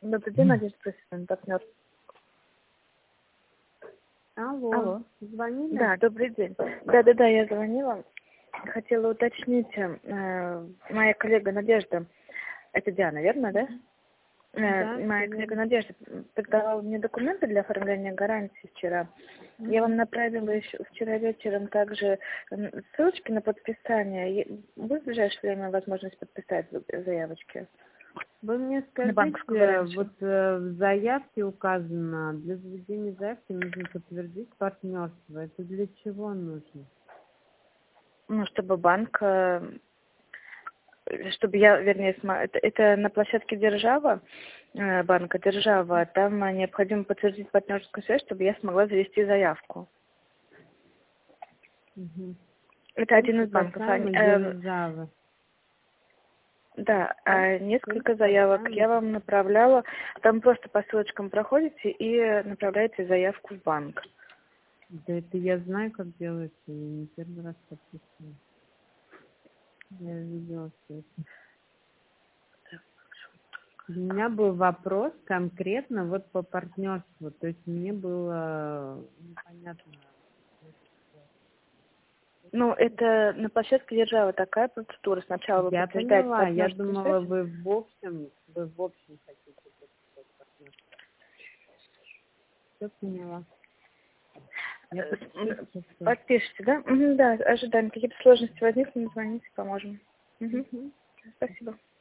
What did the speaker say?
Добрый день, Надежда Просветлана, партнер. Алло. Звонили? Да, добрый день. Да, я звонила. Хотела уточнить, моя коллега Надежда, это Диана, верно, да? Да, Моя коллега Надежда передавала мне документы для оформления гарантии вчера. Я вам направила еще вчера вечером также ссылочки на подписание. Будет в ближайшее время возможность подписать заявочки? Вы мне На банковскую скажите, гарантию. вот в заявке указано, для заведения заявки нужно подтвердить партнерство. Это для чего нужно? Ну, чтобы банк, чтобы я, вернее, это на площадке Держава, банка Держава, там необходимо подтвердить партнерскую связь, чтобы я смогла завести заявку. Угу. Это один из банков. Державы. Да, несколько заявок я вам направляла. Там просто по ссылочкам проходите и направляете заявку в банк. Да это я знаю, как делается, я не первый раз подписываю. Я видела все это. У меня был вопрос конкретно вот по партнерству, то есть мне было непонятно. Ну, это на площадке Держава такая процедура. Сначала вы Я подтверждаете поняла, я партнерскую думала, связь. вы в общем хотите подписать партнерство. Все поняла. Я подпишу сейчас. Подпишите, да? Да, ожидаем. Какие-то сложности возникнут, звоните, поможем. Спасибо.